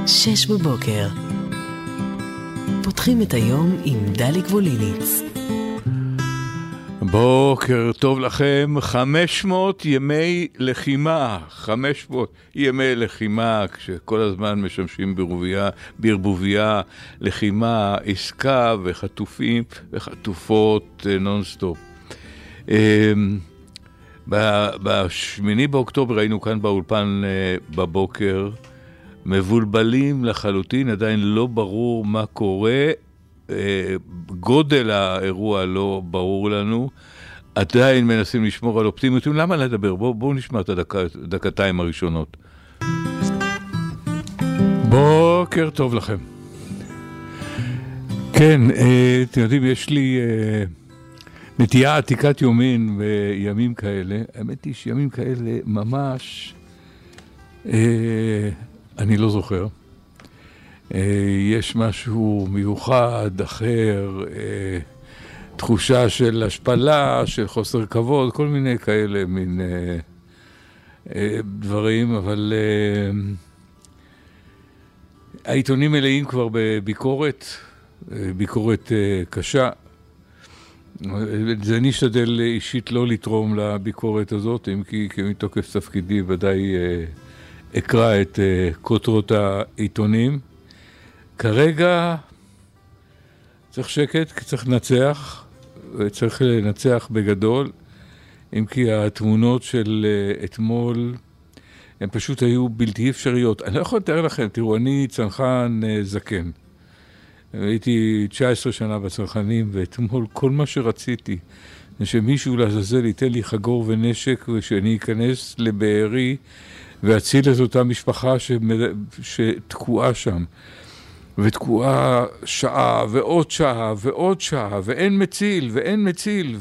6 בבוקר. פותחים את היום עם דליק ווליניץ. בוקר טוב לכם. 500 ימי לחימה, 500 ימי לחימה, כשכל הזמן משמשים בערבוביה לחימה, עסקה וחטופים וחטופות נונסטופ. ב8 באוקטובר היינו כאן באולפן בבוקר, מבולבלים לחלוטין, עדיין לא ברור מה קורה, גודל האירוע לא ברור לנו, עדיין מנסים לשמור על אופטימיות. למה לדבר? בואו נשמע את הדקתיים הראשונות. בוקר טוב לכם. כן, אתם יודעים, יש לי נטייה עתיקת יומין בימים כאלה. האמת היא שימים כאלה ממש אני לא זוכר. יש משהו מיוחד, אחר, תחושה של השפלה, של חוסר כבוד, כל מיני כאלה, מין דברים, אבל העיתונים מלאים כבר בביקורת, ביקורת קשה. זה נשתדל אישית לא לתרום לביקורת הזאת, אם כי מתוקף תפקידי ודאי אקרא את כותרות העיתונים. כרגע צריך שקט, צריך לנצח, וצריך לנצח בגדול, אם כי התמונות של אתמול, הן פשוט היו בלתי אפשריות. אני לא יכול לתאר לכם, תראו, אני צנחן זקן. הייתי 19 שנה בצנחנים, ואתמול כל מה שרציתי, זה שמישהו לעזאזל ייתן לי חגור ונשק, ושאני אכנס לבארי, והציל את אותה משפחה שתקועה שם. ותקועה שעה, ועוד שעה, ועוד שעה, ואין מציל, ואין מציל,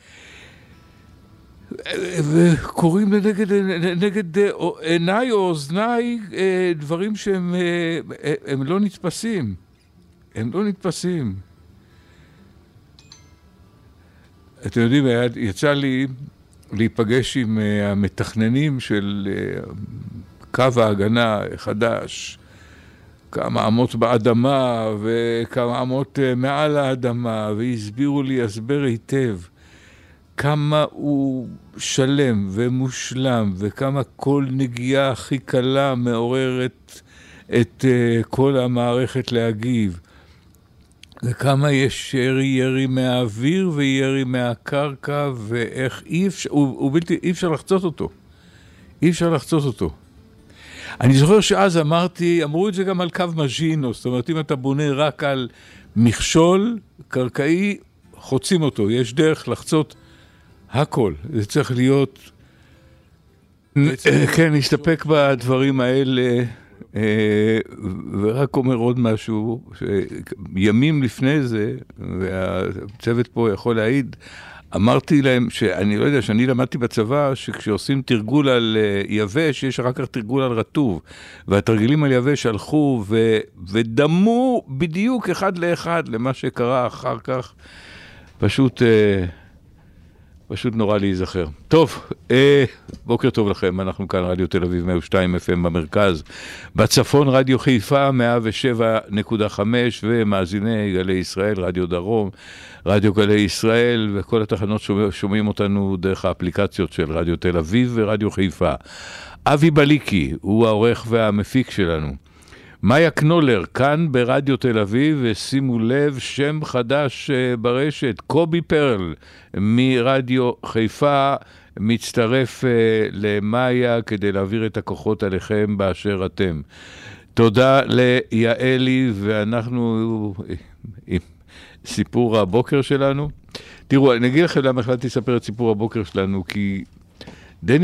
וקוראים נגד עיניי או אוזניי דברים שהם לא נתפסים. הם לא נתפסים. אתם יודעים, יצא לי להיפגש עם המתכננים של קו ההגנה החדש, כמה אמות באדמה וכמה אמות מעל האדמה, והסבירו לי הסבר היטב כמה הוא שלם ומושלם, וכמה כל נגיעה הכי קלה מעוררת את כל המערכת להגיב, וכמה יש ירי מהאוויר וירי מהקרקע, ואיך אי אפשר לחצות אותו. אי אפשר לחצות אותו. אני זוכר שאז אמרו את זה גם על קו מז'ינו, זאת אומרת, אם אתה בונה רק על מכשול קרקעי, חוצים אותו. יש דרך לחצות הכל. זה צריך להיות כן, נסתפק בדברים האלה, ורק אומר עוד משהו, שימים לפני זה, והצוות פה יכול להעיד, אמרתי להם שאני לא יודע, שאני למדתי בצבא, שכשעושים תרגול על יבש, יש אחר כך תרגול על רטוב, והתרגילים על יבש הלכו ודמו בדיוק אחד לאחד למה שקרה אחר כך, פשוט נורא להיזכר. טוב, בוקר טוב לכם, אנחנו כאן רדיו תל אביב 102 FM במרכז, בצפון רדיו חיפה 107.5 ומאזיני גלי ישראל, רדיו דרום, רדיו גלי ישראל, וכל התחנות שומעים אותנו דרך האפליקציות של רדיו תל אביב ורדיו חיפה. אבי בליקי הוא העורך והמפיק שלנו. מאיה קנולר, כאן ברדיו תל אביב, ושימו לב, שם חדש ברשת, קובי פרל מרדיו חיפה, מצטרף למאיה כדי להעביר את הכוחות עליכם באשר אתם. תודה ליעלי, ואנחנו עם סיפור הבוקר שלנו. תראו, אני אגיד לכם למה החלטתי לספר את סיפור הבוקר שלנו, כי דני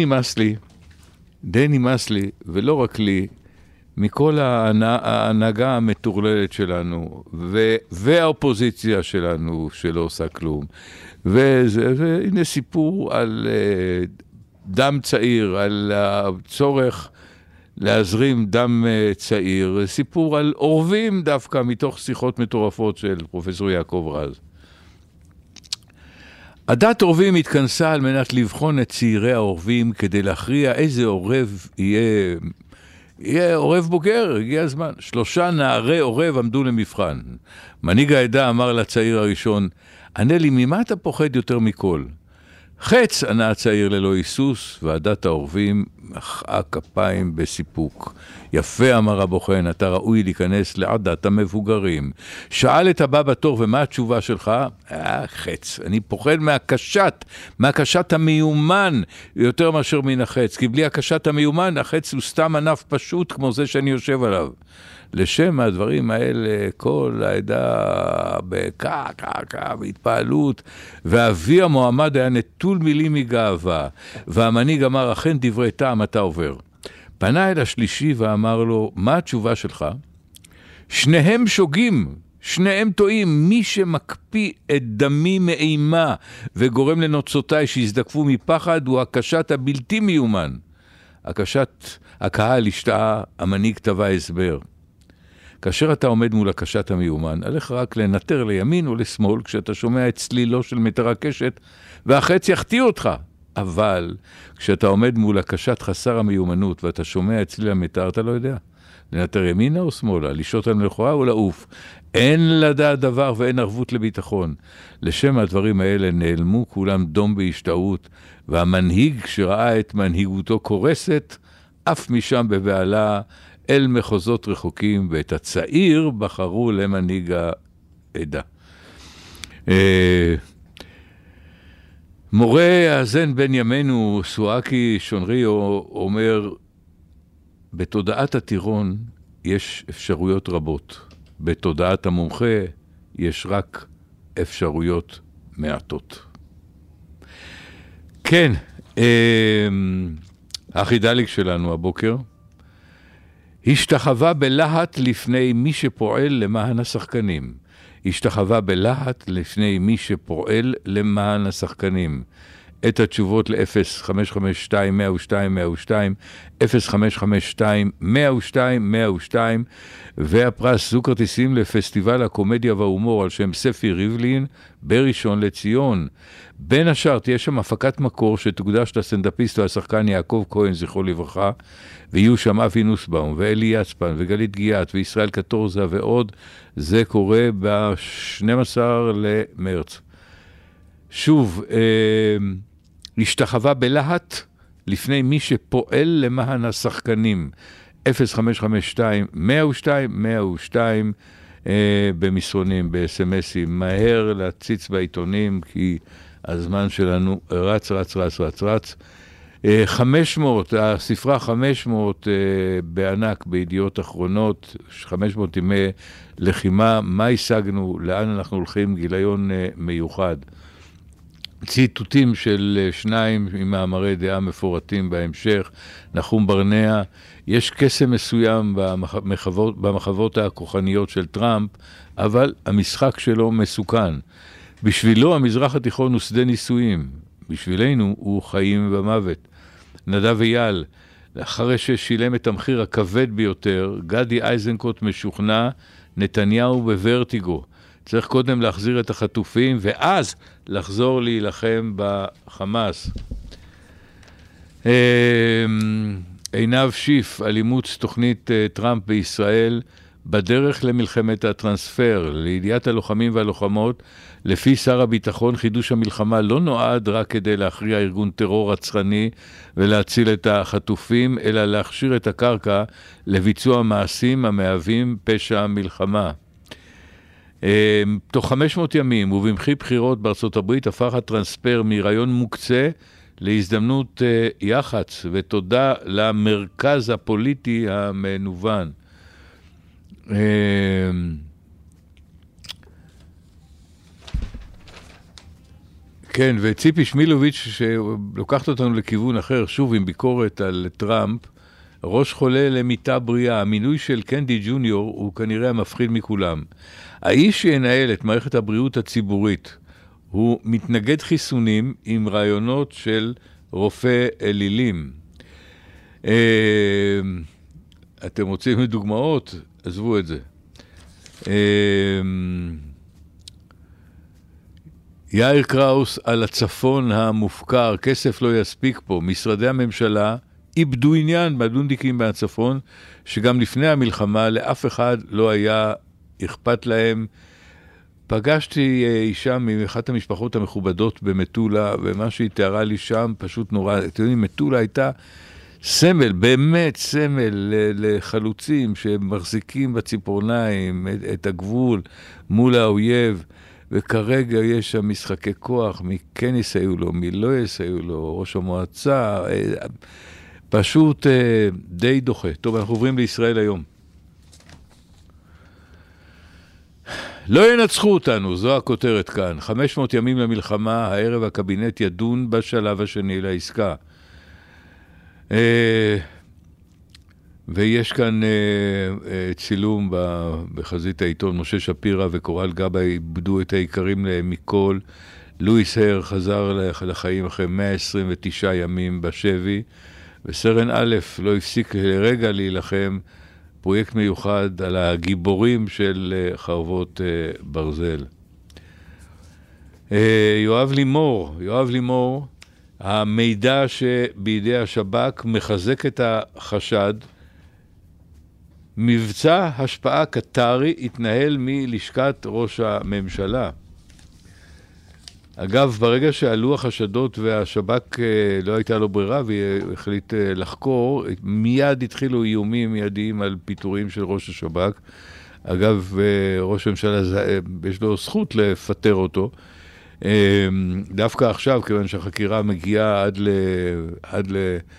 מסלי, ולא רק לי, מכל ההנהגה המטורללת שלנו, והאופוזיציה שלנו שלא עושה כלום. והנה סיפור על דם צעיר, על הצורך להזרים דם צעיר, סיפור על עורבים דווקא מתוך שיחות מטורפות של פרופסור יעקב רז. עדת עורבים התכנסה על מנת לבחון את צעירי העורבים כדי להכריע איזה עורב יהיה יהיה עורב בוגר, הגיע הזמן. 3 נערי עורב עמדו למבחן. מנהיג העדה אמר לצעיר הראשון, ענה לי, ממה אתה פוחד יותר מכל? חץ, ענה הצעיר ללא היסוס, ועדת העורבים מחאה כפיים בסיפוק. יפה, אמר הבוחן, אתה ראוי להיכנס לעדת המבוגרים. שאל את הבא בתור, ומה התשובה שלך? חץ. אני פוחד מהקשת המיומן, יותר מאשר מן החץ. כי בלי הקשת המיומן, החץ הוא סתם ענף פשוט, כמו זה שאני יושב עליו. לשם הדברים האלה, כל העדה בהתפעלות, ואבי המועמד היה נטול מילים מגאווה, והמנהיג אמר, אכן דברי טעם אתה עובר. פנה אל השלישי ואמר לו, מה התשובה שלך? שניהם שוגים, שניהם טועים, מי שמקפיא את דמי מאימה, וגורם לנוצותיי שיזדקפו מפחד, הוא הקשת הבלתי מיומן. הקהל השתאה, המנהיג טבע הסבר. כאשר אתה עומד מול הקשת המיומן, עליך רק לנטר לימין או לשמאל, כשאתה שומע את צלילו של מטר הקשת, והחץ יחטיא אותך. אבל כשאתה עומד מול הקשת חסר המיומנות, ואתה שומע את צליל המטר, אתה לא יודע. לנטר ימינה או שמאלה, לשעות על מלאכוה או לעוף. אין לדעת דבר ואין ערבות לביטחון. לשם הדברים האלה נעלמו כולם דום בהשתאות, והמנהיג שראה את מנהיגותו קורסת, אף משם בבעלה, אל מחוזות רחוקים, ואת הצעיר בחרו למנהיג העדה. מורה הזן בן ימינו, סואקי שונריו, אומר, בתודעת הטירון יש אפשרויות רבות. בתודעת המומחה יש רק אפשרויות מעטות. כן, החידליק שלנו הבוקר, השתחווה בלהט לפני מי שפועל למען השחקנים. השתחווה בלהט לפני מי שפועל למען השחקנים. את התשובות ל-0552-102-102, 0552-102-102, והפרס זו כרטיסים לפסטיבל הקומדיה וההומור על שם ספי ריבלין בראשון לציון. בין השאר תהיה שם הפקת מקור שתוקדש לסטנדאפיסט והשחקן יעקב כהן זכרו לברכה, ויהיו שם אבי נוסבאום ואלי יצפן וגלית גיאת וישראל קטורזה ועוד. זה קורה ב-12 למרץ. שוב, השתחווה בלהט לפני מי שפועל למען השחקנים. 0552-102-102 במסרונים, ב-SMSים. מהר להציץ בעיתונים, כי הזמן שלנו רץ. 500, הספרה 500 בענק בידיעות אחרונות, 500 ימי לחימה, מה השגנו, לאן אנחנו הולכים, גיליון מיוחד. ציטוטים של 2 עם מאמרי דעה מפורטים בהמשך, נחום ברנע, יש קסם מסוים במחוות הכוחניות של טראמפ, אבל המשחק שלו מסוכן. בשבילו המזרח התיכון הוא שדה ניסויים, בשבילנו הוא חיים ומוות. נדב אייל, אחרי ששילם את המחיר הכבד ביותר, גדי איזנקוט משוכנע, נתניהו בוורטיגו. צריך קודם להחזיר את החטופים, ואז לחזור להילחם בחמאס. עינב שיף, על אימוץ תוכנית טראמפ בישראל, בדרך למלחמת הטרנספר, לידיעת הלוחמים והלוחמות, לפי שר הביטחון, חידוש המלחמה לא נועד רק כדי להכריע ארגון טרור רצחני ולהציל את החטופים, אלא להכשיר את הקרקע לביצוע מעשים המהווים פשע מלחמה. תוך 500 ימים ובמחי בחירות בארצות הברית הפך הטרנספר מרעיון מוקצה להזדמנות יח"צ, ותודה למרכז הפוליטי המנוון. כן, וציפי שמילוביץ' שלוקחת אותנו לכיוון אחר, שוב עם ביקורת על טראמפ, ראש חולה למיטה בריאה, המינוי של קנדי ג'וניור הוא כנראה המפחיד מכולם. האיש שינהל את מערכת הבריאות הציבורית הוא מתנגד חיסונים עם רעיונות של רופא אלילים. אתם רוצים דוגמאות? עזבו את זה. יאיר קראוס על הצפון המופקר, כסף לא יספיק פה, משרדי הממשלה איבדו עניין בדונדיקים מהצפון, שגם לפני המלחמה לאף אחד לא היה אכפת להם. פגשתי אישה מאחת המשפחות המכובדות במטולה, ומה שהיא תיארה לי שם פשוט נורא. אתם יודעים, מטולה הייתה סמל, באמת סמל לחלוצים שמחזיקים בציפורניים את הגבול מול האויב, וכרגע יש שם משחקי כוח, מי כן יסייעו לו, מי לא יסייעו לו, ראש המועצה, פשוט די דוחה. טוב, אנחנו עוברים לישראל היום. לא ינצחו אותנו, זו הכותרת כאן. 500 ימים למלחמה, הערב הקבינט ידון בשלב השני לעסקה. ויש כאן צילום בחזית העיתון, משה שפירא וקורל גבאי איבדו את העיקרים מכל. לואיס הר חזר לחיים אחרי 129 ימים בשבי, וסרן א' לא הפסיק לרגע להילחם. פרויקט מיוחד על הגיבורים של חרבות ברזל. יואב לימור, המידע שבידי השב"כ מחזק את החשד. מבצע השפעה קטרי התנהל מלשכת ראש הממשלה. אגב, ברגע שעלו החשדות והשב"כ לא הייתה לו ברירה והחליט לחקור, מיד התחילו איומים מיידיים על פיטורים של ראש השב"כ. אגב, ראש הממשלה יש לו זכות לפטר אותו. דווקא עכשיו, כיוון שהחקירה מגיעה עד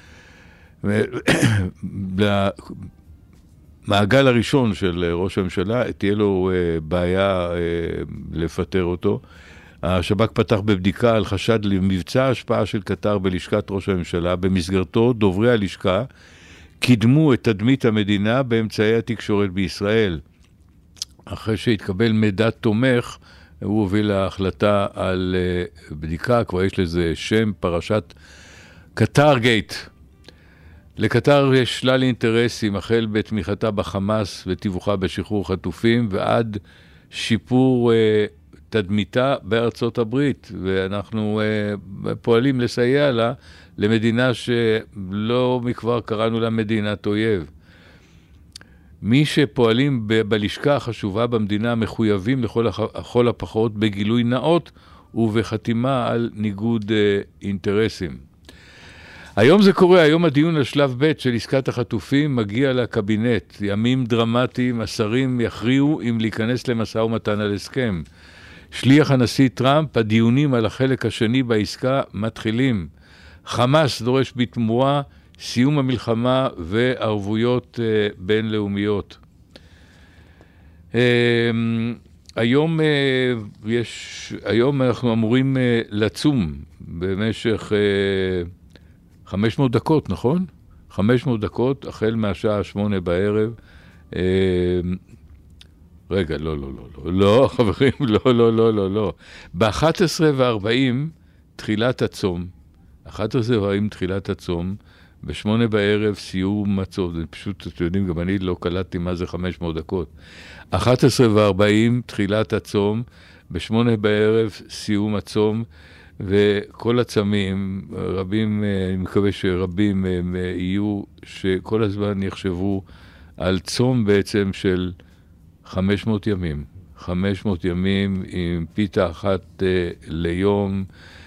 למעגל הראשון של ראש הממשלה, תהיה לו בעיה לפטר אותו. השב"כ פתח בבדיקה על חשד למבצע השפעה של קטר בלשכת ראש הממשלה. במסגרתו דוברי הלשכה קידמו את תדמית המדינה באמצעי התקשורת בישראל. אחרי שהתקבל מידע תומך, הוא הוביל להחלטה על בדיקה, כבר יש לזה שם, פרשת קטר גייט. לקטר יש שלל אינטרסים, החל בתמיכתה בחמאס ותיווכה בשחרור חטופים, ועד שיפור תדמיתה בארצות הברית, ואנחנו פועלים לסייע לה, למדינה שלא מכבר קראנו לה מדינת אויב. מי שפועלים בלשכה החשובה במדינה מחויבים לכל הפחות בגילוי נאות ובחתימה על ניגוד אינטרסים. היום זה קורה, היום הדיון על שלב ב' של עסקת החטופים מגיע לקבינט. ימים דרמטיים, השרים יכריעו אם להיכנס למשא ומתן על הסכם. שליח הנשיא טראמפ, הדיונים על החלק השני בעסקה מתחילים. חמאס דורש בתמורה סיום המלחמה וערבויות בינלאומיות. היום אנחנו אמורים לצום במשך 500 דקות, נכון? 500 דקות, החל מהשעה 8 בערב. רגע, לא, חברים, לא. ב-11:40 תחילת הצום, 11:40 תחילת הצום, ב-8 בערב סיום הצום, זה פשוט, אתם יודעים, גם אני לא קלטתי מה זה 500 דקות. 11:40 תחילת הצום, ב-8 בערב סיום הצום, וכל הצמים, רבים, אני מקווה שרבים יהיו, שכל הזמן יחשבו על צום בעצם של 500 ימים. 500 ימים עם פיתה אחת ליום,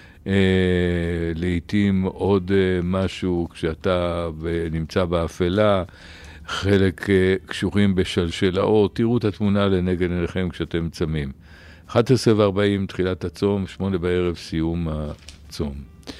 לעתים עוד משהו כשאתה נמצא באפלה, חלק קשורים בשלשלאות. תראו את התמונה לנגד עיניכם כשאתם צמים. 11:40 תחילת הצום, 8 בערב סיום הצום.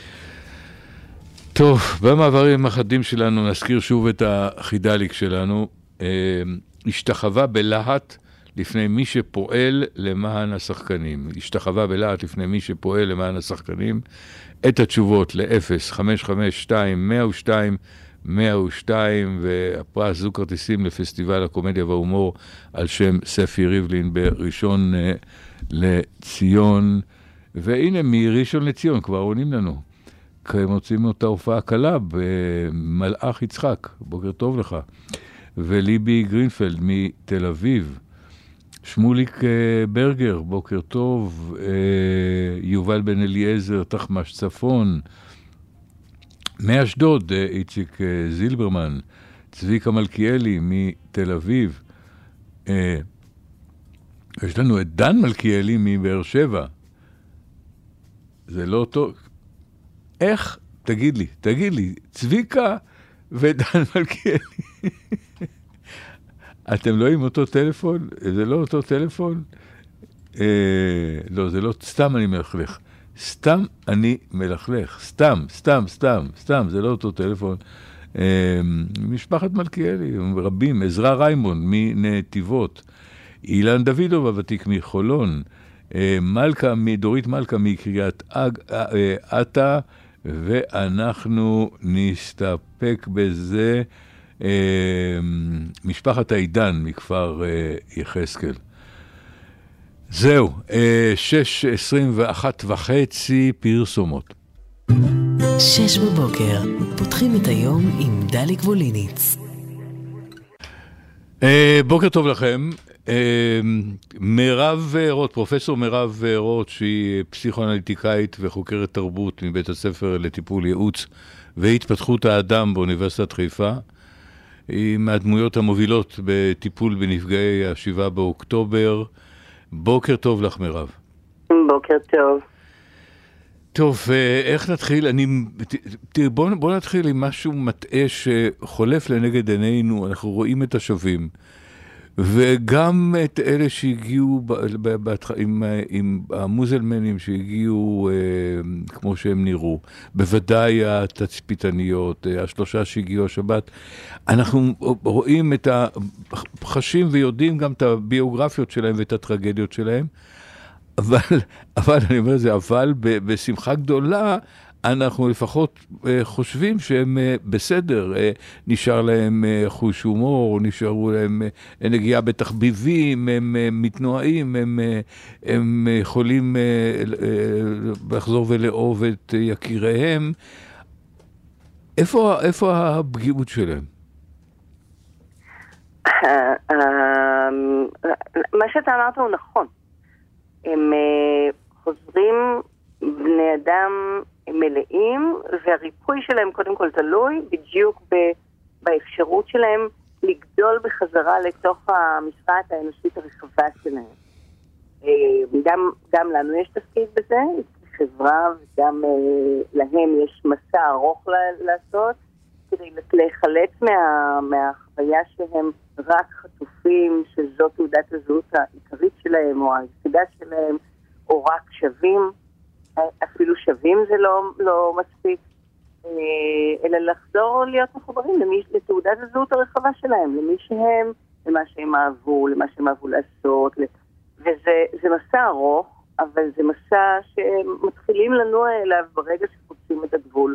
טוב, במעברים החדים שלנו נזכיר שוב את החידליק שלנו. השתחווה בלהט לפני מי שפועל למען השחקנים. השתחווה בלהט לפני מי שפועל למען השחקנים. את התשובות ל-0-552-102-102, והפרס זוג כרטיסים לפסטיבל הקומדיה וההומור על שם ספי ריבלין בראשון לציון. והנה מראשון לציון כבר עונים לנו. מוצאים אותה הופעה קלה במלאך יצחק. בוקר טוב לך. וליבי גרינפלד מתל אביב. שמוליק ברגר, בוקר טוב. יובל בן אליעזר, תחמש צפון. מאשדוד, איציק זילברמן, צביקה מלכיאלי מתל אביב, יש לנו את דן מלכיאלי מבאר שבע. זה לא אותו... איך? תגיד לי, צביקה ודן מלכיאלי. אתם לא עם אותו טלפון? זה לא אותו טלפון? לא, זה לא... סתם אני מלכלך. סתם, זה לא אותו טלפון. משפחת מלכיאלי, רבים, עזרא ריימון מנתיבות, אילן דוידוב הוותיק מחולון, דורית מלכה מקריית אתא, ואנחנו נסתפק בזה, משפחת העידן מכפר יחזקאל. זהו, 6:21:30 פרסומות. 6 בבוקר, פותחים את היום עם דליק ווליניץ. בוקר טוב לכם. מירב רוט, פרופסור מירב רוט, שהיא פסיכואנליטיקאית וחוקרת תרבות מבית הספר לטיפול ייעוץ והתפתחות האדם באוניברסיטת חיפה. היא מהדמויות המובילות בטיפול בנפגעי ה7 באוקטובר. בוקר טוב לך, מירב. בוקר טוב. טוב, איך נתחיל? בוא נתחיל עם משהו מטעה שחולף לנגד עינינו. אנחנו רואים את השווים, וגם את אלה שהגיעו עם המוזלמנים שהגיעו כמו שהם נראו, בוודאי התצפיתניות, השלושה שהגיעו השבת. אנחנו רואים את החשים ויודעים גם את הביוגרפיות שלהם ואת הטרגדיות שלהם, אבל אני אומר זה, אבל בשמחה גדולה אנחנו לפחות חושבים שהם בסדר, נשאר להם חוש הומור, נשארו להם נגיעה בתחביבים, הם מתנועים, הם יכולים לחזור ולאהוב את יקיריהם. איפה הפגיעות שלהם? מה שאתה אמרת הוא נכון. הם חוזרים בני אדם מלאים, והריפוי שלהם קודם כל תלוי בדיוק באפשרות שלהם לגדול בחזרה לתוך המשפט האנושית הרחבה שלהם. גם לנו יש תפקיד בזה, חברה, וגם להם יש מסע ארוך לעשות, כדי להיחלץ מהחוויה שהם רק חטופים, שזו תעודת הזהות העיקרית שלהם, או היחידה שלהם, או רק שווים. אפילו שווים זה לא מספיק, אלא לחזור להיות מחוברים לתעודת הזהות הרחבה שלהם, למי שהם, למה שהם אהבו, למה שהם אהבו לעשות, וזה מסע ארוך, אבל זה מסע שמתחילים לנוע אליו ברגע שחוצים את הגבול,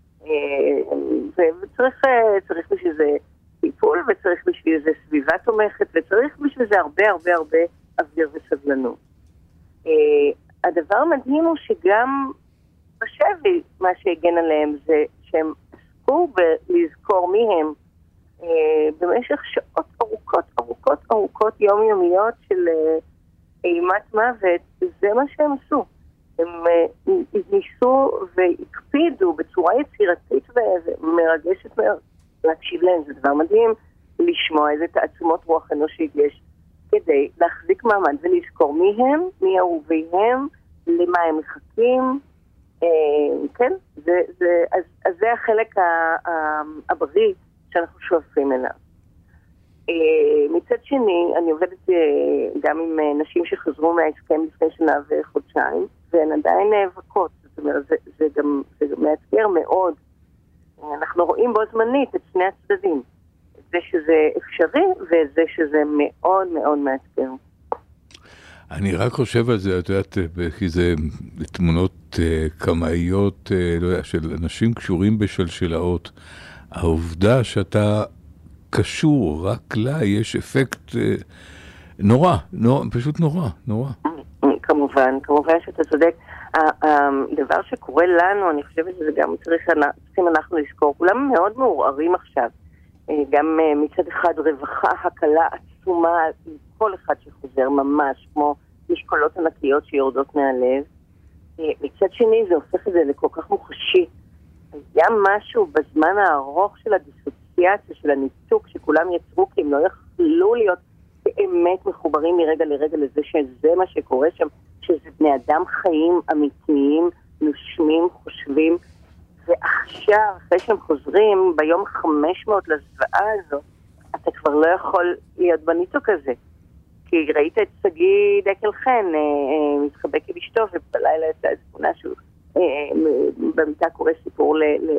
וצריך בשביל זה טיפול, וצריך בשביל זה סביבה תומכת, וצריך בשביל זה הרבה אוויר וסבלנות. הדבר המדהים הוא שגם בשבי, מה שהגן עליהם זה שהם עסקו בלזכור מי הם במשך שעות ארוכות יומיומיות של אימת מוות. זה מה שהם עשו. הם ניסו והקפידו בצורה יצירתית ומרגשת מאוד להקשיב להם. זה דבר מדהים לשמוע איזה תעצומות רוח אנושית יש כדי להחזיק מעמד ולזכור מי הם, מי אהוביהם, למה הם מחכים. כן, אז זה החלק הבריא שאנחנו שואפים אליו. מצד שני, אני עובדת גם עם נשים שחזרו מההסכם לפני שנה וחודשיים, והן עדיין נאבקות. זאת אומרת, זה גם מאתגר מאוד. אנחנו רואים בו זמנית את שני הצדדים. זה שזה אפשרי, וזה שזה מאוד מאוד מאתגר. אני רק חושב על זה, את יודעת, כי זה תמונות קמאיות, לא יודע, של אנשים קשורים בשלשלאות. העובדה שאתה קשור, רק לה יש אפקט נורא, פשוט נורא. כמובן שאתה צודק. הדבר שקורה לנו, אני חושבת שזה גם צריכים אנחנו לזכור, כולם מאוד מעורערים עכשיו. גם מצד אחד רווחה, הקלה עצומה, כל אחד שחוזר ממש, כמו משקולות ענקיות שיורדות מהלב. מצד שני זה הופך את זה לכל כך מוחשי. היה משהו בזמן הארוך של הדיסוציאציה, של הניתוק, שכולם יצרו, כי הם לא יכלו להיות באמת מחוברים מרגע לרגע לזה שזה מה שקורה שם, שזה בני אדם חיים אמיתיים, נושמים, חושבים, ועכשיו, אחרי שהם חוזרים, ביום 500 לזוועה הזו, אתה כבר לא יכול להיות בניתוק הזה. כי ראית את סגי דקל חן, מתחבק עם אשתו, ובלילה יצאה איזו תמונה שהוא במיטה קורא סיפור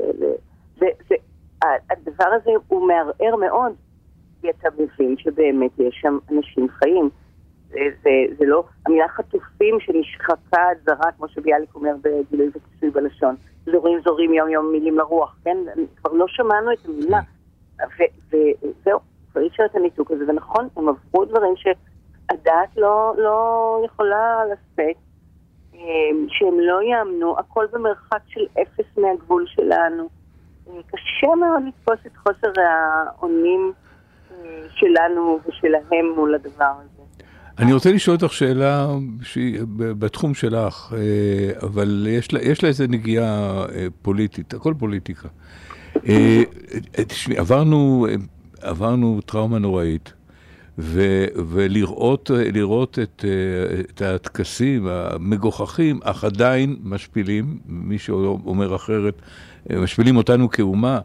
הדבר הזה הוא מערער מאוד, כי אתה מבין שבאמת יש שם אנשים חיים. זה לא, המילה חטופים שנשחקה זרה, כמו שביאליק אומר בגילוי וכיסוי בלשון. זורים יום יום מילים לרוח, כן? כבר לא שמענו את המילה. וזהו, כבר אי אפשר את הניתוק הזה, ונכון, הם עברו דברים שהדעת לא יכולה לספק, שהם לא יאמנו, הכל במרחק של 0 מהגבול שלנו. קשה מאוד לתפוס את חוסר האונים שלנו ושלהם מול הדבר הזה. אני רוצה לשאול אותך שאלה בתחום שלך, אבל יש לה איזה נגיעה פוליטית, הכל פוליטיקה. עברנו טראומה נוראית, ולראות את הטקסים המגוחכים, אך עדיין משפילים, מי שאומר אחרת, משפילים אותנו כאומה,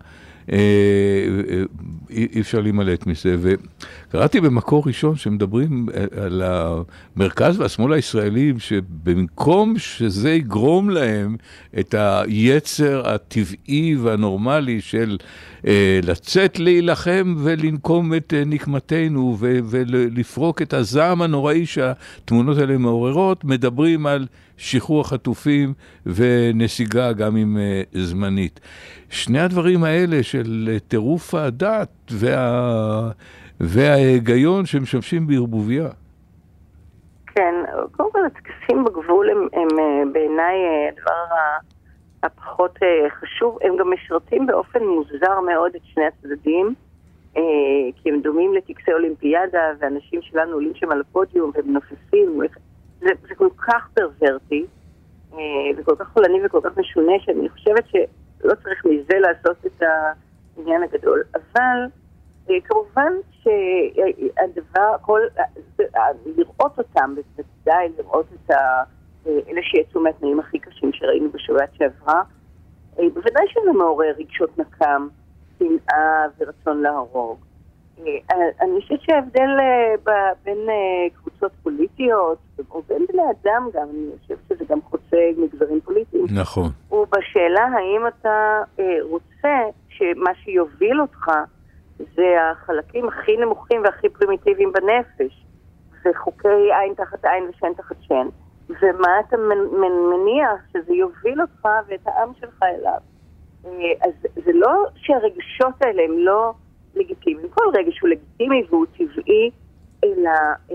אי אפשר להימלט מזה. וקראתי במקור ראשון שמדברים על המרכז והשמאל הישראלים, שבמקום שזה יגרום להם את היצר הטבעי והנורמלי של לצאת להילחם ולנקום את נקמתנו ולפרוק את הזעם הנוראי שהתמונות האלה מעוררות, מדברים על שחרור החטופים ונסיגה גם עם זמנית. שני הדברים האלה של טירוף הדת וההיגיון שמשמשים בערבוביה. כן, קודם כל הטקסים בגבול הם בעיניי הדבר הפחות חשוב. הם גם משרתים באופן מוזר מאוד את שני הצדדים, כי הם דומים לטקסי אולימפיאדה, ואנשים שלנו עולים שם על הפודיום והם נופפים. זה כל כך פרוורטי, וכל כך חולני וכל כך משונה, שאני חושבת שלא צריך מזה לעשות את העניין הגדול. אבל כמובן שהדבר, לראות אותם, בוודאי לראות את אלה שיצאו מהתנאים הכי קשים שראינו בשואה שעברה, בוודאי שזה מעורר רגשות נקם, שנאה ורצון להרוג. אני חושבת שההבדל בין קבוצות פוליטיות, או בין בני אדם גם, אני חושבת שזה גם חוצה מגזרים פוליטיים. נכון. הוא בשאלה האם אתה רוצה שמה שיוביל אותך זה החלקים הכי נמוכים והכי פרימיטיביים בנפש, וחוקי עין תחת עין ושן תחת שן, ומה אתה מניח שזה יוביל אותך ואת העם שלך אליו. אז זה לא שהרגשות האלה הם לא לגיטימיים. כל רגש הוא לגיטימי והוא טבעי, אלא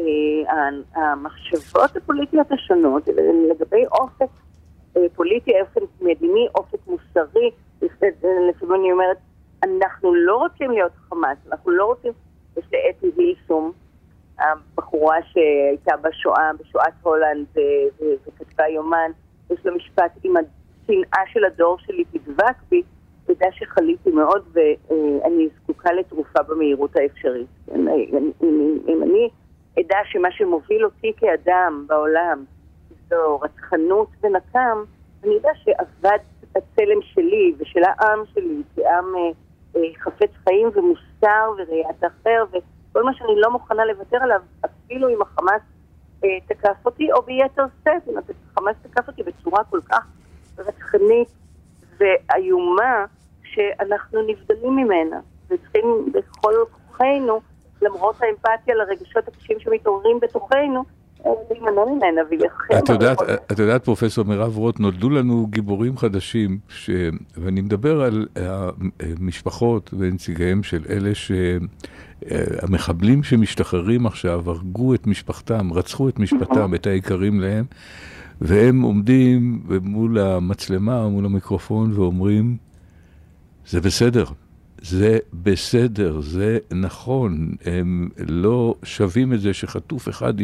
המחשבות הפוליטיות השונות, לגבי אופק פוליטי, אופק מדיני, אופק מוסרי, לפעמים אני אומרת, אנחנו לא רוצים להיות חמאס, אנחנו לא רוצים, יש לאתי הילסום, הבחורה שהייתה בשואת הולנד וכתבה יומן, יש לה משפט, עם השנאה של הדור שלי תדבק בי, תדע שחליתי מאוד ואני זקוקה לתרופה במהירות האפשרית. אם אני אדע שמה שמוביל אותי כאדם בעולם זו רצחנות ונקם, אני יודע שאבד הצלם שלי ושל העם שלי כעם חפץ חיים ומוסר וראיית אחר, וכל מה שאני לא מוכנה לוותר עליו, אפילו אם החמאס תקף אותי, או ביתר סט, אם החמאס תקף אותי בצורה כל כך רצחנית ואיומה, שאנחנו נבדלים ממנה, וצריכים בכל כוחנו, למרות האמפתיה לרגשות הקשים שמתעוררים בתוכנו, להימנע ממנה ולהילחם. את יודעת, פרופסור מירב רוט, נולדו לנו גיבורים חדשים, ואני מדבר על המשפחות ונציגיהם של אלה שהמחבלים שמשתחררים עכשיו, הרגו את משפחתם, רצחו את משפחתם, את היקרים להם, והם עומדים מול המצלמה, מול המיקרופון, ואומרים, זה בסדר, זה בסדר, זה נכון, הם לא שווים את זה שחטוף אחד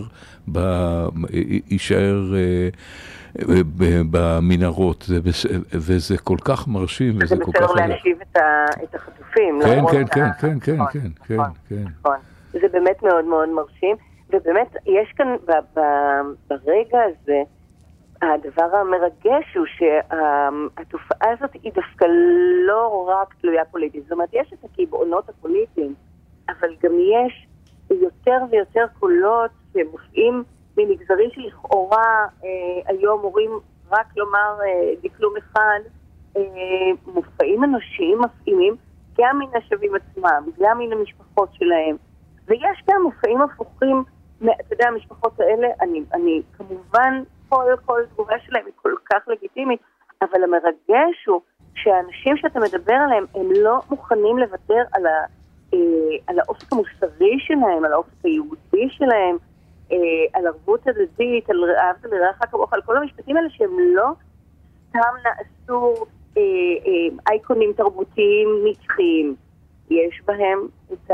יישאר במנהרות, וזה כל כך מרשים, וזה כל כך... זה בסדר להשיב את החטופים. כן. זה באמת מאוד מאוד מרשים, ובאמת יש כאן ברגע הזה, הדבר המרגש הוא שהתופעה הזאת היא דווקא לא רק תלויה פוליטית. זאת אומרת, יש את הקיבעונות הפוליטיים, אבל גם יש יותר ויותר קולות שמופיעים ממגזרים שלכאורה היום מורים רק לומר דקלום אחד, מופעים אנושיים מפעימים גם מן השווים עצמם, גם מן המשפחות שלהם. ויש גם מופעים הפוכים, אתה יודע, המשפחות האלה, אני כמובן, כל תגובה שלהם היא כל כך לגיטימית, אבל המרגש הוא שהאנשים שאתה מדבר עליהם, הם לא מוכנים לוותר על האופק המוסרי שלהם, על האופק היהודי שלהם, על ערבות הדדית, על אהבת לרעך כמוך, על כל המשפטים האלה שהם לא סתם נעשו אייקונים תרבותיים נצחיים. יש בהם את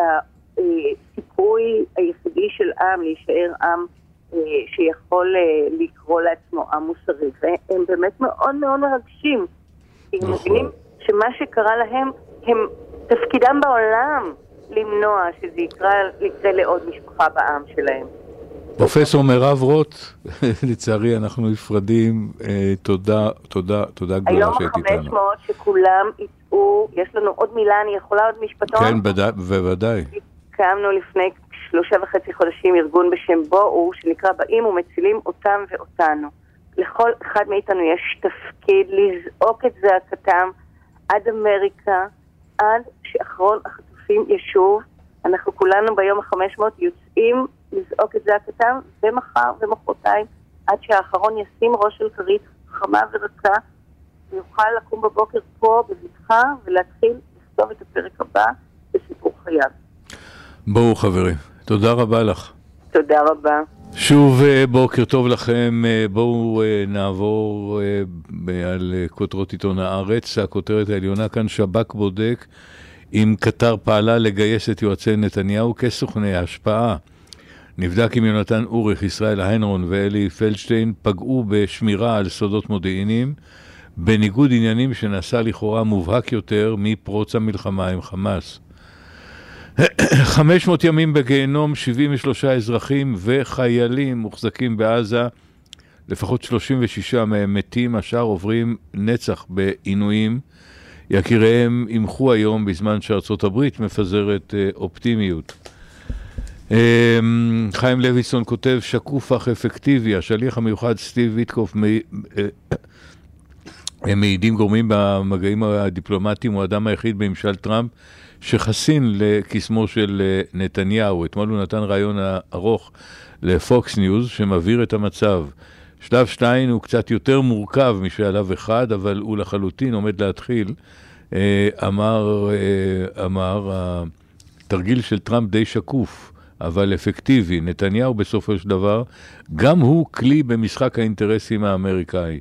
הסיכוי היחידי של עם להישאר עם שיכול לקרוא לעצמו עם מוסרי, והם באמת מאוד מאוד מרגשים. הם מבינים שמה שקרה להם, הם תפקידם בעולם למנוע שזה יקרה לעוד משפחה בעם שלהם. פרופסור מירב רוט, לצערי אנחנו נפרדים, תודה גדולה שהיית איתנו. היום 500 שכולם יצאו, יש לנו עוד מילה, אני יכולה עוד משפטון? כן, בוודאי. קמנו לפני 3.5 חודשים ארגון בשם בואו, שנקרא באים ומצילים אותם ואותנו. לכל אחד מאיתנו יש תפקיד לזעוק את זעקתם עד אמריקה, עד שאחרון החטופים ישוב. אנחנו כולנו ביום ה-500 יוצאים לזעוק את זעקתם, ומחר ומחרתיים, עד שהאחרון ישים ראש של כרית חמה ורצה, ויוכל לקום בבוקר פה בבטחה ולהתחיל לכתוב את הפרק הבא בסיפור חייו. בואו חברים, תודה רבה לך. תודה רבה. שוב בוקר טוב לכם, בואו נעבור על כותרות עיתון הארץ. הכותרת העליונה כאן, שב"כ בודק אם קטר פעלה לגייס את יועצי נתניהו כסוכני ההשפעה. נבדק אם יונתן אוריך, ישראל היינרון ואלי פלדשטיין פגעו בשמירה על סודות מודיעיניים, בניגוד עניינים שנעשה לכאורה מובהק יותר מפרוץ המלחמה עם חמאס. 500 ימים בגיהנום, 73 אזרחים וחיילים מוחזקים בעזה, לפחות 36 מהם מתים, השאר עוברים נצח בעינויים. יקיריהם ימחו היום בזמן שארצות הברית מפזרת אופטימיות. חיים לויסון כותב, שקוף אך אפקטיבי, השליח המיוחד סטיב ויטקוף מעידים גורמים במגעים הדיפלומטיים, הוא האדם היחיד בממשל טראמפ שחסין לקסמו של נתניהו. אתמול הוא נתן רעיון ארוך לפוקס ניוז שמבהיר את המצב. שלב 2 הוא קצת יותר מורכב משלב 1, אבל הוא לחלוטין עומד להתחיל. אמר, התרגיל של טראמפ די שקוף, אבל אפקטיבי. נתניהו בסופו של דבר, גם הוא כלי במשחק האינטרסים האמריקאי.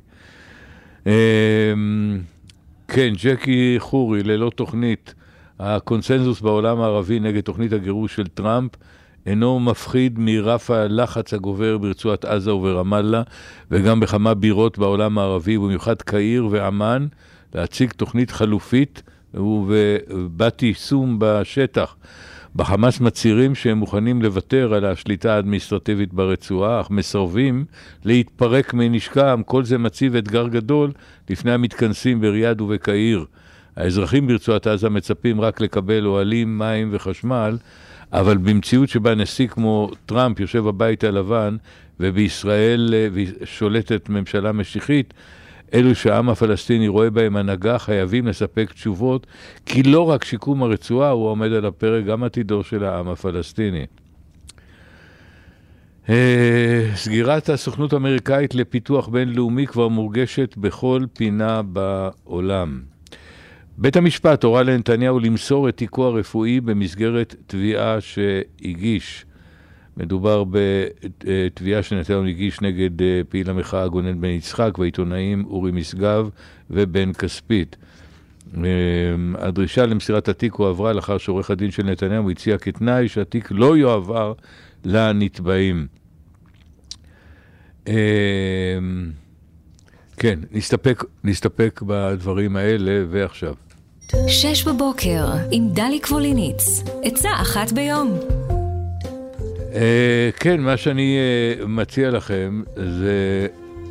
כן, ג'קי חורי, ללא תוכנית, הקונסנזוס בעולם הערבי נגד תוכנית הגירוש של טראמפ אינו מפחיד מרף הלחץ הגובר ברצועת עזה וברמאללה, וגם בכמה בירות בעולם הערבי, במיוחד קהיר ועמן, להציג תוכנית חלופית ובת יישום בשטח. בחמאס מצהירים שהם מוכנים לוותר על השליטה האדמיניסטרטיבית ברצועה, אך מסרבים להתפרק מנשקם. כל זה מציב אתגר גדול לפני המתכנסים בריאד ובקהיר. האזרחים ברצועת עזה מצפים רק לקבל אוהלים, מים וחשמל, אבל במציאות שבה נשיא כמו טראמפ יושב בבית הלבן, ובישראל שולטת ממשלה משיחית, אלו שהעם הפלסטיני רואה בהם הנהגה חייבים לספק תשובות, כי לא רק שיקום הרצועה הוא עומד על הפרק, גם עתידו של העם הפלסטיני. סגירת הסוכנות האמריקאית לפיתוח בינלאומי כבר מורגשת בכל פינה בעולם. בית המשפט הורה לנתניהו למסור את תיקו הרפואי במסגרת תביעה שהגיש. מדובר בתביעה שנתניהו הגיש נגד פעיל המחאה גונן בן יצחק והעיתונאים אורי משגב ובן כספית. הדרישה למסירת התיק הועברה לאחר שעורך הדין של נתניהו הציע כתנאי שהתיק לא יועבר לנתבעים. כן, נסתפק בדברים האלה, ועכשיו. 6 בבוקר עם דליק ווליניץ, עצה אחת ביום. כן, מה שאני מציע לכם זה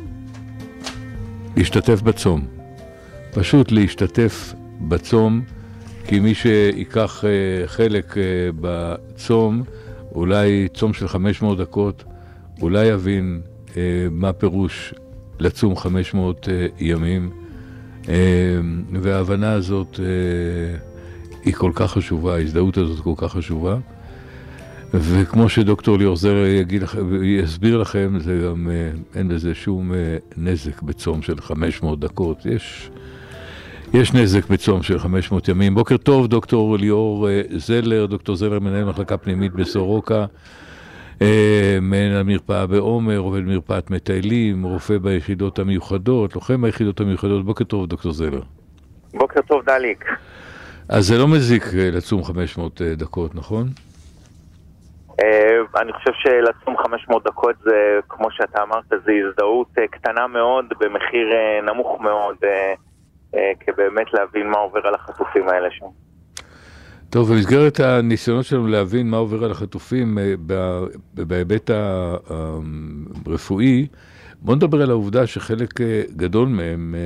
להשתתף בצום. פשוט להשתתף בצום, כי מי שיקח חלק בצום, אולי צום של 500 דקות, אולי יבין מה פירוש לצום 500 ימים, וההבנה הזאת היא כל כך חשובה, ההזדהות הזאת כל כך חשובה, וכמו שדוקטור ליאור זלר יסביר לכם, זה גם אין בזה שום נזק בצום של 500 דקות, יש נזק בצום של 500 ימים. בוקר טוב, דוקטור ליאור זלר, דוקטור זלר מנהל מחלקה פנימית בסורוקה, מנהל המרפאה בעומר, עובד מרפאת מטיילים, רופא ביחידות המיוחדות, לוחם ביחידות המיוחדות. בוקר טוב, דוקטור זלר. בוקר טוב, דליק. אז זה לא מזיק לצום 500 דקות, נכון? אני חושב שלצום 500 דקות זה, כמו שאתה אמרת, זה הזדהות קטנה מאוד, במחיר נמוך מאוד, כבאמת להבין מה עובר על החטופים האלה שם. טוב, במסגרת הניסיונות שלנו להבין מה עובר על החטופים בהיבט הרפואי, בוא נדבר על העובדה שחלק גדול מהם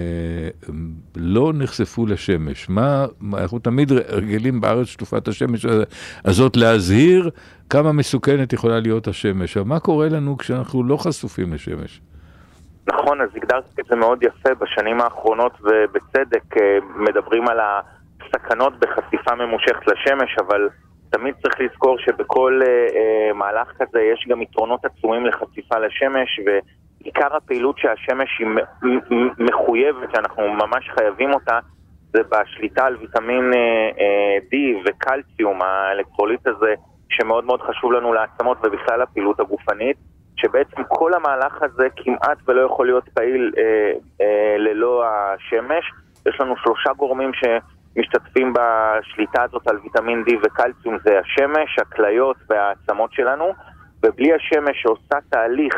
לא נחשפו לשמש. אנחנו תמיד רגילים בארץ שטופת השמש הזאת להזהיר כמה מסוכנת יכולה להיות השמש. אבל מה קורה לנו כשאנחנו לא חשופים לשמש? נכון, אז הגדרת את זה מאוד יפה. בשנים האחרונות ובצדק מדברים על הסכנות בחשיפה ממושכת לשמש, אבל תמיד צריך לזכור שבכל מהלך כזה יש גם יתרונות עצומים לחשיפה לשמש, ועיקר הפעילות שהשמש היא מחויבת, שאנחנו ממש חייבים אותה, זה בשליטה על ויטמין D וקלציום, האלקטרוליט הזה שמאוד מאוד חשוב לנו לעצמות ובכלל הפעילות הגופנית, שבעצם כל המהלך הזה כמעט ולא יכול להיות פעיל ללא השמש. יש לנו 3 גורמים שמשתתפים בשליטה הזאת על ויטמין D וקלציום, זה השמש, הכליות והעצמות שלנו, ובלי השמש שעושה תהליך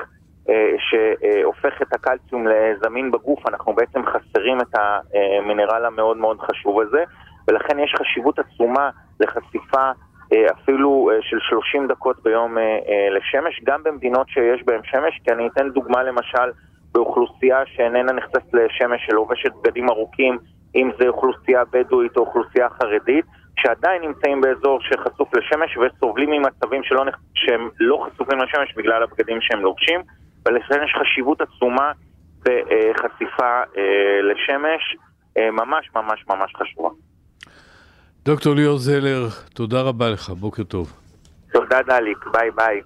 שהופך את הקלציום לזמין בגוף, אנחנו בעצם חסרים את המינרל המאוד מאוד חשוב הזה, ולכן יש חשיבות עצומה לחשיפה אפילו של 30 דקות ביום לשמש, גם במדינות שיש בהם שמש, כי אני אתן דוגמה למשל באוכלוסייה שאיננה נחשפת לשמש, שלובשת בגדים ארוכים, אם זה אוכלוסייה בדואית או אוכלוסייה חרדית, שעדיין נמצאים באזור שחשוף לשמש וסובלים ממצבים שהם לא חשופים לשמש בגלל הבגדים שהם לובשים, ולכן יש חשיבות עצומה בחשיפה לשמש, ממש ממש ממש חשובה. דוקטור ליאור זלר, תודה רבה לך, בוקר טוב. תודה דליק, ביי ביי.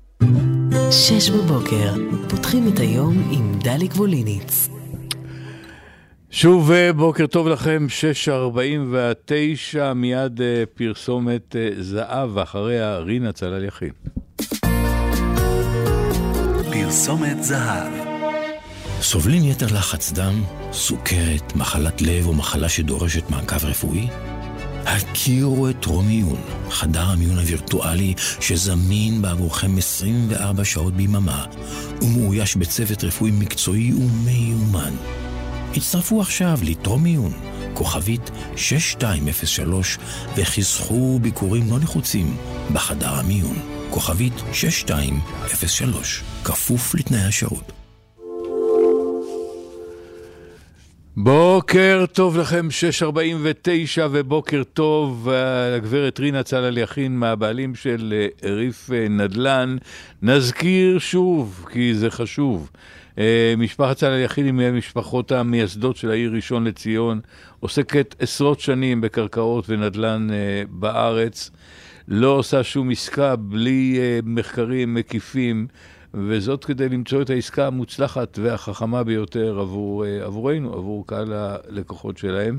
6 בבוקר, פותחים את היום עם דליק ווליניץ. שוב בוקר טוב לכם, 6:49, מיד פרסומת זהב, אחריה רינה צלל יחין. פרסומת זהב. סובלים יתר לחץ דם, סוכרת, מחלת לב או מחלה שדורשת מעקב רפואי? הכירו את טרומיון, חדר המיון הווירטואלי שזמין בעבורכם 24 שעות ביממה ומאויש בצוות רפואי מקצועי ומיומן. הצטרפו עכשיו לטרומיון, כוכבית 6203, וחסכו ביקורים לא נחוצים בחדר המיון, כוכבית 6203, כפוף לתנאי השירות. בוקר טוב לכם, 6:49, ובוקר טוב לגברת רינה צלל יחין מהבעלים של ריף נדל"ן. נזכיר שוב, כי זה חשוב, משפחת צלל יחין היא מהמשפחות המייסדות של העיר ראשון לציון, עוסקת עשרות שנים בקרקעות ונדל"ן בארץ, לא עושה שום עסקה בלי מחקרים מקיפים, וזאת כדי למצוא את העסקה המוצלחת והחכמה ביותר עבורנו, עבור קהל הלקוחות שלהם.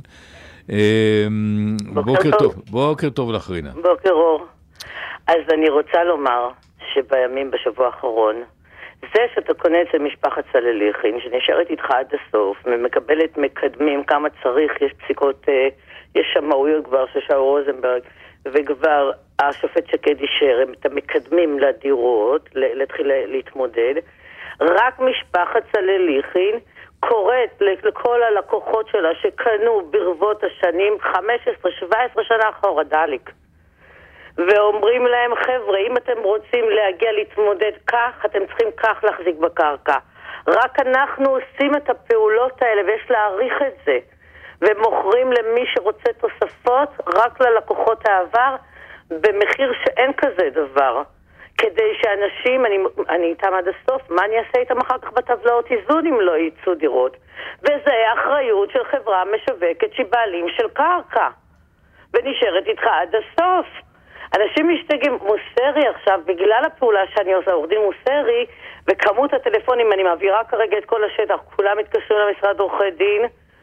בוקר טוב. בוקר טוב לך רינה. בוקר אור. אז אני רוצה לומר שבימים בשבוע האחרון זה שאתה קונה אצל משפחת סלליכין, שנשארת איתך עד הסוף, ומקבלת מקדמים כמה צריך, יש פסיקות, יש שמאויות כבר של שאול רוזנברג, וכבר השופט שקד אישר, את המקדמים לדירות, להתחיל להתמודד. רק משפחת סלליכין קוראת לכל הלקוחות שלה שקנו ברבות השנים 15-17 שנה אחורה דליק. ואומרים להם, חבר'ה, אם אתם רוצים להגיע להתמודד כך, אתם צריכים כך להחזיק בקרקע. רק אנחנו עושים את הפעולות האלה ויש להעריך את זה. ומוכרים למי שרוצה תוספות רק ללקוחות העבר במחיר שאין כזה דבר. כדי שאנשים, אני איתם עד הסוף, מה אני אעשה איתם אחר כך בטבלאות איזון אם לא ייצאו דירות? וזה האחריות של חברה משווקת שבעלים של קרקע. ונשארת איתך עד הסוף. אנשים משתגעים, מוסרי עכשיו, בגלל הפעולה שאני עושה, עורך דין מוסרי, וכמות הטלפונים, אני מעבירה כרגע את כל השטח, כולם התקשרו למשרד עורכי דין,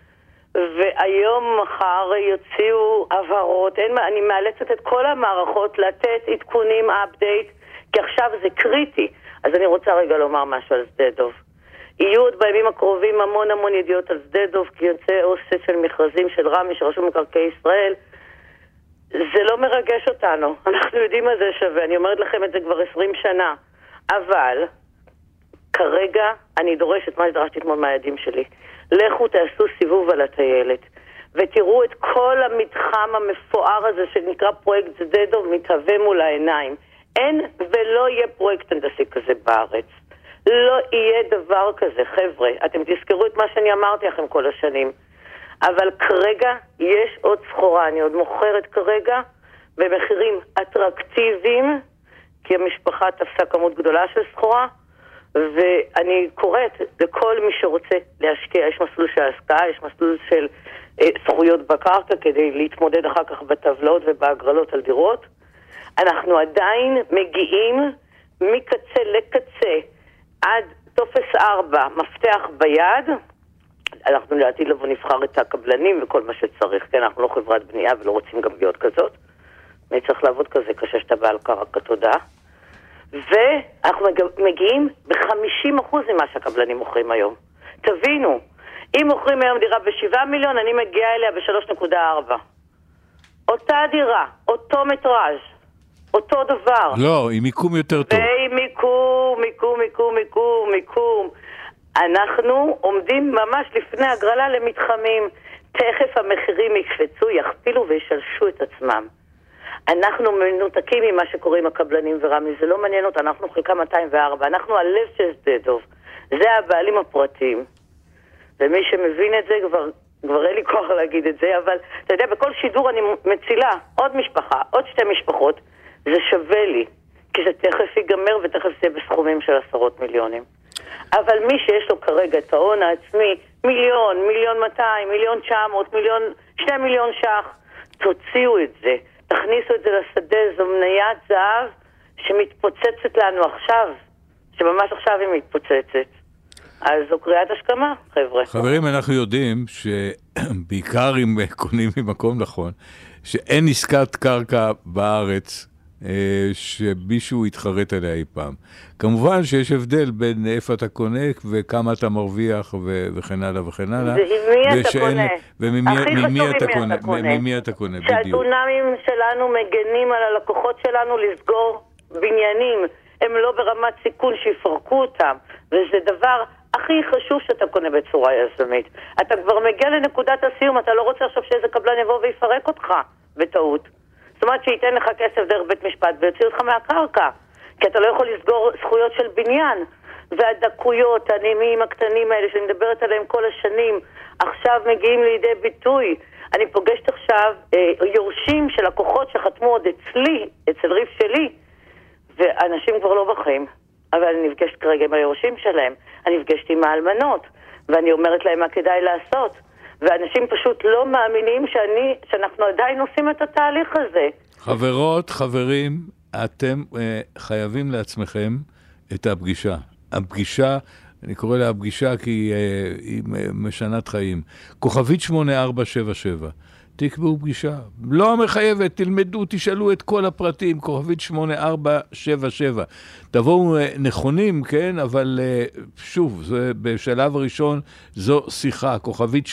והיום מחר יוציאו הבהרות, אני מאלצת את כל המערכות לתת עדכונים, אפדייט, כי עכשיו זה קריטי. אז אני רוצה רגע לומר משהו על שדה דוב. יהיו עוד בימים הקרובים המון ידיעות על שדה דוב, כי יוצא אוסף של מכרזים של רמ"י, של רשות מקרקעי ישראל. זה לא מרגש אותנו, אנחנו יודעים מה זה שווה, אני אומרת לכם את זה כבר 20 שנה, אבל כרגע אני דורשת מה שדרשתי אתמול מהילדים שלי. לכו תעשו סיבוב על הטיילת ותראו את כל המתחם המפואר הזה שנקרא פרויקט שדה דוב מתהווה מול העיניים. אין ולא יהיה פרויקט הנדסי כזה בארץ, לא יהיה דבר כזה. חבר'ה, אתם תזכרו את מה שאני אמרתי לכם כל השנים, אבל כרגע יש עוד סחורה, אני עוד מוכרת כרגע במחירים אטרקטיביים, כי המשפחה תפסה כמות גדולה של סחורה, ואני קוראת לכל מי שרוצה להשקיע, יש מסלול של השקעה, יש מסלול של זכויות בקרקע כדי להתמודד אחר כך בטבלאות ובהגרלות על דירות. אנחנו עדיין מגיעים מקצה לקצה עד טופס 4, מפתח ביד. אנחנו לעתיד לבוא נבחר את הקבלנים וכל מה שצריך, כן, אנחנו לא חברת בנייה ולא רוצים גם להיות כזאת. אני צריך לעבוד כזה קשה שאתה בעל קרקע, תודה. ואנחנו מגיעים ב-50% ממה שהקבלנים מוכרים היום. תבינו, אם מוכרים היום דירה ב7 מיליון, אני מגיעה אליה ב3.4. אותה דירה, אותו מטראז', אותו דבר. לא, עם מיקום יותר טוב. ועם מיקום. אנחנו עומדים ממש לפני הגרלה למתחמים. תכף המחירים יקפצו, יכפילו וישלשו את עצמם. אנחנו מנותקים ממה שקורה עם הקבלנים ורמי, זה לא מעניין אותה, אנחנו חלקה 204, אנחנו הלב של שדה דוב, זה הבעלים הפרטיים. ומי שמבין את זה, כבר אין לי כוח להגיד את זה, אבל אתה יודע, בכל שידור אני מצילה עוד משפחה, עוד 2 משפחות, זה שווה לי, כי זה תכף ייגמר ותכף זה בסכומים של 10 מיליונים. אבל מי שיש לו כרגע את ההון העצמי, 1,200,000, 1,900,000, 2 מיליון ש"ח, תוציאו את זה. תכניסו את זה לשדה, זו מניית זהב שמתפוצצת לנו עכשיו, שממש עכשיו היא מתפוצצת. אז זו קריאת השכמה, חבר'ה. חברים, אנחנו יודעים שבעיקר אם קונים ממקום נכון, שאין עסקת קרקע בארץ שמישהו יתחרט עליה אי פעם. כמובן שיש הבדל בין איפה אתה קונה וכמה אתה מרוויח וכן הלאה וכן הלאה. וממי אתה קונה. ממי אתה קונה, בדיוק. שהדונמים שלנו מגנים על הלקוחות שלנו לסגור בניינים. הם לא ברמת סיכון שיפרקו אותם. וזה דבר הכי חשוב שאתה קונה בצורה יזמית. אתה כבר מגיע לנקודת הסיום, אתה לא רוצה עכשיו שאיזה קבלן יבוא ויפרק אותך בטעות. זאת אומרת שייתן לך כסף דרך בית משפט ויוציא אותך מהקרקע, כי אתה לא יכול לסגור זכויות של בניין. והדקויות, הנעימים הקטנים האלה שאני מדברת עליהם כל השנים, עכשיו מגיעים לידי ביטוי. אני פוגשת עכשיו יורשים של לקוחות שחתמו עוד אצלי, אצל ריף שלי, ואנשים כבר לא בחיים. אבל אני נפגשת כרגע עם היורשים שלהם, אני נפגשת עם האלמנות, ואני אומרת להם מה כדאי לעשות. ואנשים פשוט לא מאמינים שאנחנו עדיין עושים את התהליך הזה. חברות, חברים, אתם חייבים לעצמכם את הפגישה. הפגישה, אני קורא לה הפגישה כי היא משנת חיים. כוכבית 8477. תקבעו פגישה. לא מחייבת, תלמדו, תשאלו את כל הפרטים, כוכבית 8477. תבואו נכונים, כן? אבל שוב, בשלב הראשון זו שיחה, כוכבית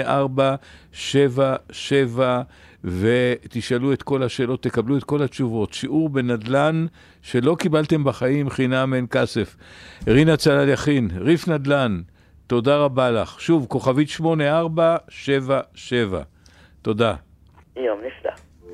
8477, ותשאלו את כל השאלות, תקבלו את כל התשובות. שיעור בנדלן שלא קיבלתם בחיים, חינם אין כסף. רינה צלליכין, ריף נדלן, תודה רבה לך. שוב, כוכבית 8477. תודה. יום נפלא.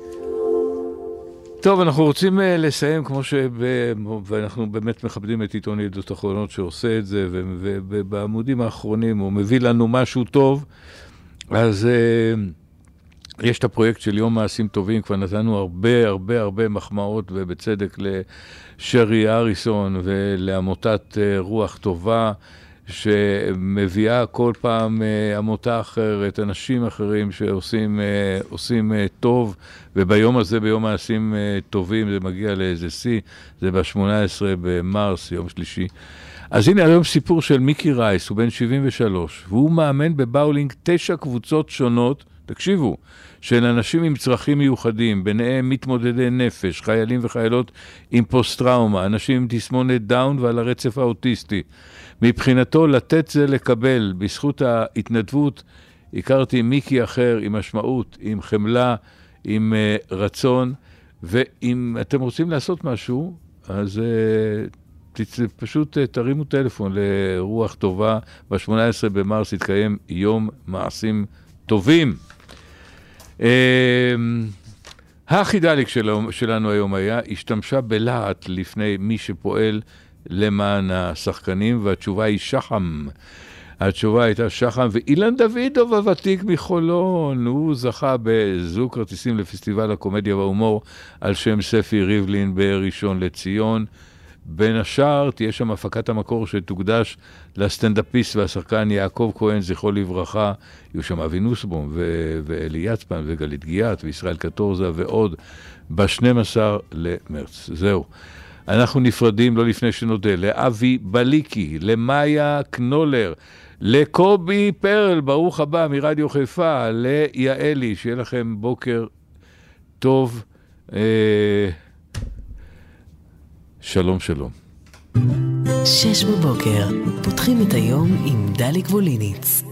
טוב, אנחנו רוצים לסיים כמו ואנחנו באמת מכבדים את עיתון ידיעות אחרונות שעושה את זה, ובעמודים האחרונים הוא מביא לנו משהו טוב. אז יש את הפרויקט של יום מעשים טובים, כבר נתנו הרבה מחמאות, ובצדק לשרי אריסון ולעמותת רוח טובה, שמביאה כל פעם עמותה אחרת, אנשים אחרים שעושים טוב, וביום הזה, ביום מעשים טובים, זה מגיע לאיזה שיא, זה ב-18 במרס, יום שלישי. אז הנה היום סיפור של מיקי רייס, הוא בן 73, והוא מאמן בבאולינג 9 קבוצות שונות, תקשיבו, של אנשים עם צרכים מיוחדים, ביניהם מתמודדי נפש, חיילים וחיילות עם פוסט-טראומה, אנשים עם תסמונת דאון ועל הרצף האוטיסטי. מבחינתו לתת זה לקבל, בזכות ההתנדבות, הכרתי מיקי אחר עם משמעות, עם חמלה, עם רצון, ואם אתם רוצים לעשות משהו, אז פשוט תרימו טלפון לרוח טובה, ב-18 במרס יתקיים יום מעשים טובים. החידליק שלנו היום היה, השתמשה בלהט לפני מי שפועל למען השחקנים, והתשובה היא שחם. התשובה הייתה שחם, ואילן דוידוב הוותיק מחולון, הוא זכה בזוג כרטיסים לפסטיבל הקומדיה וההומור על שם ספי ריבלין בראשון לציון. בין השאר תהיה שם הפקת המקור שתוקדש לסטנדאפיסט והשחקן יעקב כהן, זכרו לברכה. יהיו שם אבי נוסבום ואלי יצפן וגלית גיאת וישראל קטורזה ועוד ב-12 למרץ. זהו. אנחנו נפרדים לא לפני שנודה לאבי בליקי, למאיה קנולר, לקובי פרל, ברוך הבא מרדיו חיפה, ליעלי, שיהיה לכם בוקר טוב. שלום שלום. 6 בבוקר, פותחים את היום עם דליק ווליניץ.